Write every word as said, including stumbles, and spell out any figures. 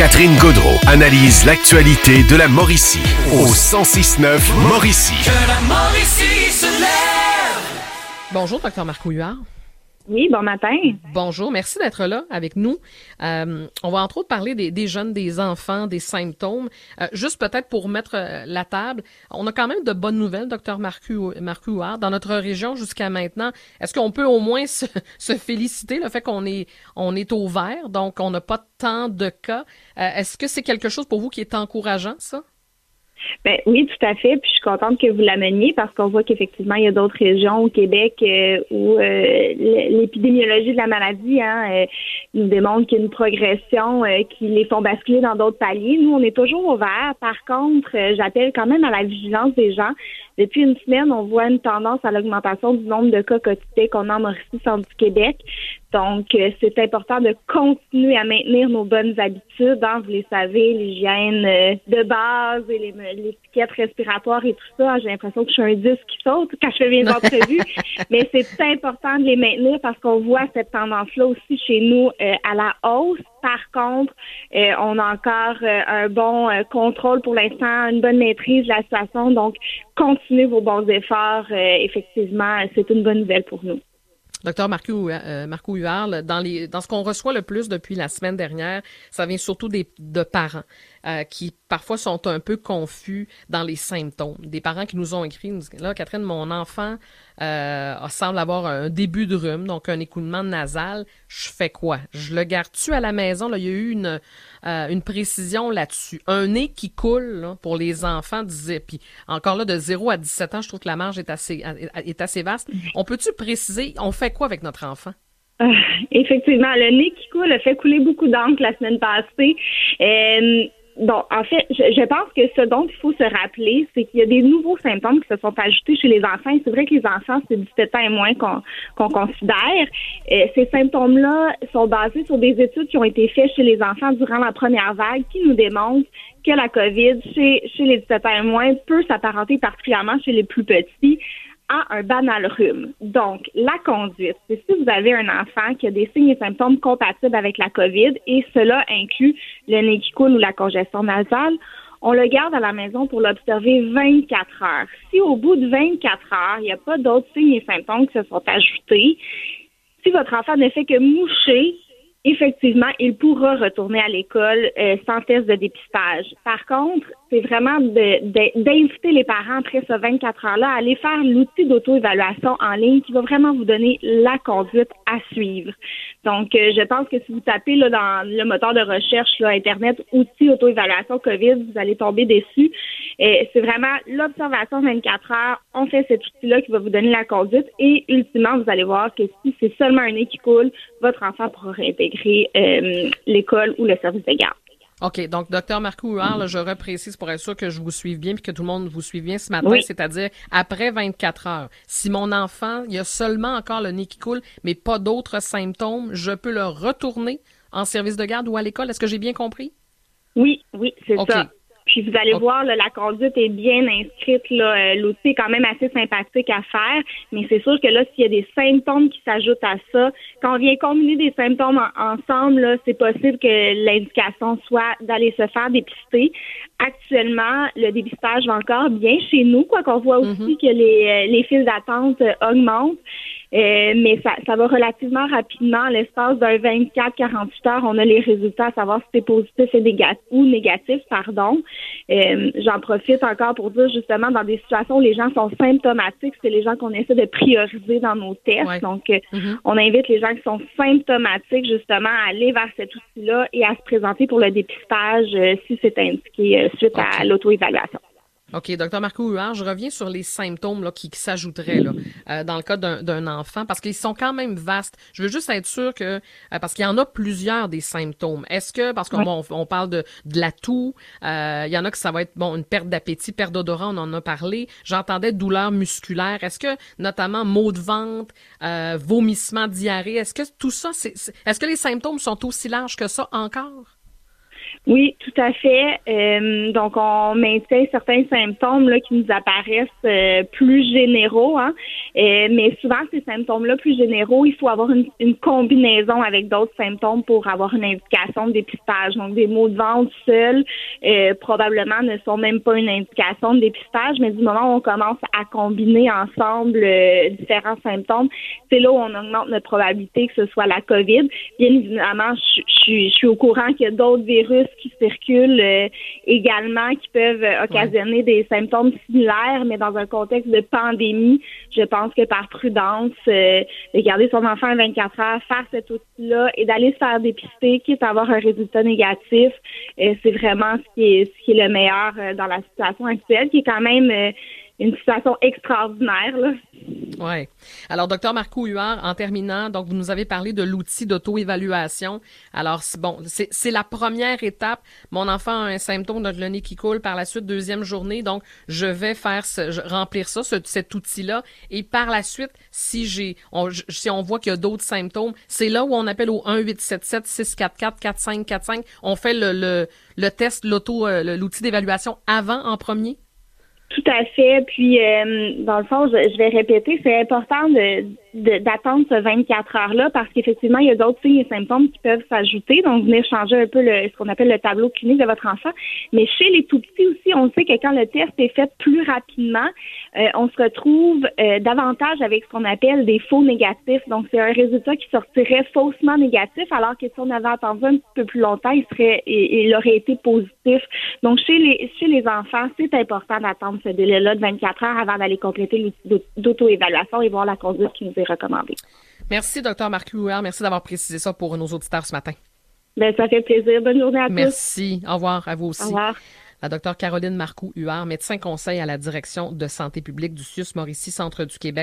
Catherine Gaudreault analyse l'actualité de la Mauricie au cent six neuf Mauricie. Que la Mauricie se lève. Bonjour, docteur Marc Couillard. Oui, bon matin. Bonjour, merci d'être là avec nous. Euh, on va entre autres parler des, des jeunes, des enfants, des symptômes. Euh, juste peut-être pour mettre euh, la table, on a quand même de bonnes nouvelles, docteur Marc Couillard. Dans notre région jusqu'à maintenant, est-ce qu'on peut au moins se, se féliciter le fait qu'on est, on est au vert, donc on n'a pas tant de cas. Euh, est-ce que c'est quelque chose pour vous qui est encourageant, ça? Ben oui, tout à fait. Puis je suis contente que vous l'ameniez parce qu'on voit qu'effectivement, il y a d'autres régions au Québec euh, où euh, l'épidémiologie de la maladie hein, euh, nous démontre qu'il y a une progression euh, qui les font basculer dans d'autres paliers. Nous, on est toujours au vert. Par contre, euh, j'appelle quand même à la vigilance des gens. Depuis une semaine, on voit une tendance à l'augmentation du nombre de cas quotidiens qu'on a en Mauricie, centre du Québec. Donc, euh, c'est important de continuer à maintenir nos bonnes habitudes. Hein, vous les savez, l'hygiène euh, de base et les, les étiquettes respiratoires et tout ça. J'ai l'impression que je suis un disque qui saute quand je fais mes entrevues. Mais c'est important de les maintenir parce qu'on voit cette tendance-là aussi chez nous euh, à la hausse. Par contre, euh, on a encore euh, un bon euh, contrôle pour l'instant, une bonne maîtrise de la situation. Donc, continuez vos bons efforts. Euh, effectivement, c'est une bonne nouvelle pour nous. Docteur Marco, euh, Marco Huard, dans les dans ce qu'on reçoit le plus depuis la semaine dernière, ça vient surtout des de parents euh, qui parfois sont un peu confus dans les symptômes. Des parents qui nous ont écrit, nous disent, là, Catherine, mon enfant euh, semble avoir un début de rhume, donc un écoulement nasal. Je fais quoi? Je le garde-tu à la maison? Là, il y a eu une euh, une précision là-dessus. Un nez qui coule là, pour les enfants, disait, puis encore là, de zéro à dix-sept ans, je trouve que la marge est assez est assez vaste. On peut-tu préciser, on fait quoi avec notre enfant? Euh, effectivement, le nez qui coule a fait couler beaucoup d'encre la semaine passée. Euh, bon, en fait, je, je pense que ce dont il faut se rappeler, c'est qu'il y a des nouveaux symptômes qui se sont ajoutés chez les enfants. Et c'est vrai que les enfants, c'est dix-sept ans et moins qu'on, qu'on considère. Euh, ces symptômes-là sont basés sur des études qui ont été faites chez les enfants durant la première vague qui nous démontrent que la COVID, chez, chez les dix-sept ans et moins, peut s'apparenter particulièrement chez les plus petits à un banal rhume. Donc, la conduite, c'est si vous avez un enfant qui a des signes et symptômes compatibles avec la COVID, et cela inclut le nez qui coule ou la congestion nasale, on le garde à la maison pour l'observer vingt-quatre heures. Si au bout de vingt-quatre heures, il n'y a pas d'autres signes et symptômes qui se sont ajoutés, si votre enfant ne fait que moucher, effectivement, il pourra retourner à l'école euh, sans test de dépistage. Par contre, c'est vraiment de, de, d'inviter les parents après ce vingt-quatre heures-là à aller faire l'outil d'auto-évaluation en ligne qui va vraiment vous donner la conduite à suivre. Donc, euh, je pense que si vous tapez là, dans le moteur de recherche là, Internet, outils auto-évaluation COVID, vous allez tomber dessus. Et c'est vraiment l'observation vingt-quatre heures. On fait cet outil-là qui va vous donner la conduite et ultimement, vous allez voir que si c'est seulement un nez qui coule, votre enfant pourra réintégrer euh, l'école ou le service de garde. OK. Donc, docteur Marco Huard, là, je reprécise pour être sûr que je vous suive bien puis que tout le monde vous suive bien ce matin, oui. C'est-à-dire après vingt-quatre heures. Si mon enfant, il y a seulement encore le nez qui coule, mais pas d'autres symptômes, je peux le retourner en service de garde ou à l'école. Est-ce que j'ai bien compris? Oui, oui, c'est okay. ça. Puis vous allez okay. voir, là, la conduite est bien inscrite. Là, l'outil est quand même assez sympathique à faire, mais c'est sûr que là, s'il y a des symptômes qui s'ajoutent à ça, quand on vient combiner des symptômes en, ensemble, là, c'est possible que l'indication soit d'aller se faire dépister. Actuellement, le dépistage va encore bien chez nous, quoi qu'on voit aussi mm-hmm. que les, les files d'attente augmentent. Euh, mais ça, ça va relativement rapidement. L'espace d'un vingt-quatre à quarante-huit heures, on a les résultats à savoir si c'est positif et négatif, ou négatif, pardon. Euh, j'en profite encore pour dire justement dans des situations où les gens sont symptomatiques, c'est les gens qu'on essaie de prioriser dans nos tests. Ouais. Donc, euh, mm-hmm. on invite les gens qui sont symptomatiques justement à aller vers cet outil-là et à se présenter pour le dépistage euh, si c'est indiqué euh, suite okay. à l'auto-évaluation. OK, docteur Marco Huard, je reviens sur les symptômes là, qui, qui s'ajouteraient là, euh, dans le cas d'un, d'un enfant, parce qu'ils sont quand même vastes. Je veux juste être sûr que, euh, parce qu'il y en a plusieurs des symptômes. Est-ce que, parce qu'on ouais. bon, on parle de, de la toux, euh, il y en a que ça va être bon une perte d'appétit, perte d'odorat, on en a parlé. J'entendais douleurs musculaires. Est-ce que, notamment, maux de ventre, euh, vomissements, diarrhée, est-ce que tout ça, c'est, c'est, est-ce que les symptômes sont aussi larges que ça encore? Oui, tout à fait. Euh, donc, on maintient certains symptômes là, qui nous apparaissent euh, plus généraux, hein. Euh, mais souvent, ces symptômes-là plus généraux, il faut avoir une, une combinaison avec d'autres symptômes pour avoir une indication de dépistage. Donc, des maux de ventre seuls, euh, probablement ne sont même pas une indication de dépistage, mais du moment où on commence à combiner ensemble euh, différents symptômes, c'est là où on augmente notre probabilité que ce soit la COVID. Bien évidemment, je, je, je suis au courant qu'il y a d'autres virus qui circulent euh, également, qui peuvent euh, occasionner ouais. des symptômes similaires, mais dans un contexte de pandémie, je pense que par prudence, euh, de garder son enfant à vingt-quatre heures, faire cet outil-là et d'aller se faire dépister, quitte à avoir un résultat négatif, euh, c'est vraiment ce qui est, ce qui est le meilleur euh, dans la situation actuelle, qui est quand même euh, une situation extraordinaire, là. Oui. Alors, docteur Marcoux Huard, en terminant, donc vous nous avez parlé de l'outil d'auto-évaluation. Alors, c'est bon, c'est, c'est la première étape. Mon enfant a un symptôme, donc le nez qui coule. Par la suite, deuxième journée, donc je vais faire ce, je, remplir ça, ce, cet outil-là. Et par la suite, si j'ai, on, si on voit qu'il y a d'autres symptômes, c'est là où on appelle au un huit sept sept six quatre quatre quatre cinq quatre cinq. On fait le, le, le test, l'auto, euh, l'outil d'évaluation avant en premier? Tout à fait. Puis, euh, dans le fond, je, je vais répéter, c'est important de, de d'attendre ce vingt-quatre heures-là parce qu'effectivement, il y a d'autres signes et symptômes qui peuvent s'ajouter. Donc, venir changer un peu le, ce qu'on appelle le tableau clinique de votre enfant. Mais chez les tout-petits aussi, on sait que quand le test est fait plus rapidement, euh, on se retrouve euh, davantage avec ce qu'on appelle des faux négatifs. Donc, c'est un résultat qui sortirait faussement négatif, alors que si on avait attendu un petit peu plus longtemps, il serait, il, il aurait été positif. Donc, chez les, chez les enfants, c'est important d'attendre ce délai-là de vingt-quatre heures avant d'aller compléter l'outil d'auto-évaluation et voir la conduite qui nous est recommandée. Merci, docteur Marcoux Huard. Merci d'avoir précisé ça pour nos auditeurs ce matin. Bien, ça fait plaisir. Bonne journée à tous. Merci. Au revoir à vous aussi. Au revoir. La docteure Caroline Marcoux Huard, médecin conseil à la direction de santé publique du C I U S Mauricie Centre du Québec.